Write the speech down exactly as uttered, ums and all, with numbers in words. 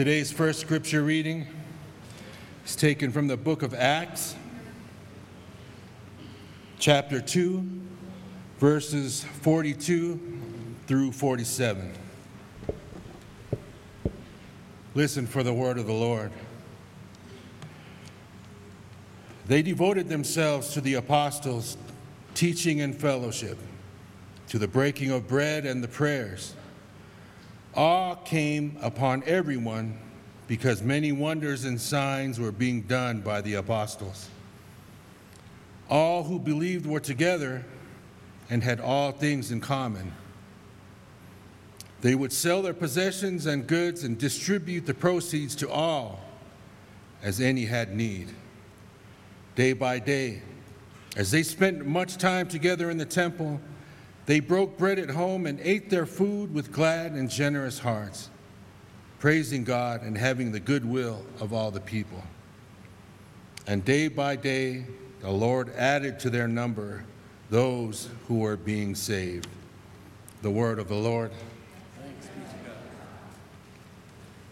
Today's first scripture reading is taken from the book of Acts, chapter two, verses forty-two through forty-seven. Listen for the word of the Lord. They devoted themselves to the apostles' teaching and fellowship, to the breaking of bread and the prayers. Awe came upon everyone because many wonders and signs were being done by the apostles. All who believed were together and had all things in common. They would sell their possessions and goods and distribute the proceeds to all as any had need. Day by day, as they spent much time together in the temple, they broke bread at home and ate their food with glad and generous hearts, praising God and having the goodwill of all the people. And day by day, the Lord added to their number those who were being saved. The word of the Lord.